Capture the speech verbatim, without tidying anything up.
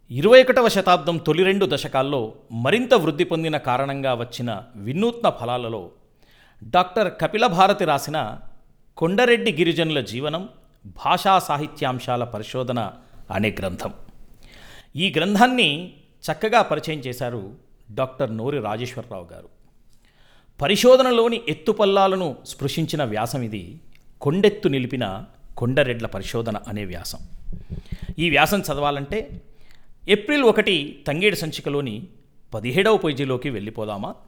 ఇరవై ఒకటవ శతాబ్దం తొలి రెండు దశకాల్లో మరింత వృద్ధి పొందిన కారణంగా వచ్చిన వినూత్న ఫలాలలో డాక్టర్ కపిలభారతి రాసిన కొండరెడ్డి గిరిజనుల జీవనం భాషా సాహిత్యాంశాల పరిశోధన అనే గ్రంథం. ఈ గ్రంథాన్ని చక్కగా పరిచయం చేశారు డాక్టర్ నోరి రాజేశ్వరరావు గారు. పరిశోధనలోని ఎత్తుపల్లాలను స్పృశించిన వ్యాసం ఇది. కొండెత్తు నిలిపిన కొండరెడ్ల పరిశోధన అనే వ్యాసం. ఈ వ్యాసం చదవాలంటే ఏప్రిల్ ఒకటి తంగేడు సంచికలోని పదిహేడవ పేజీలోకి వెళ్ళిపోదామా?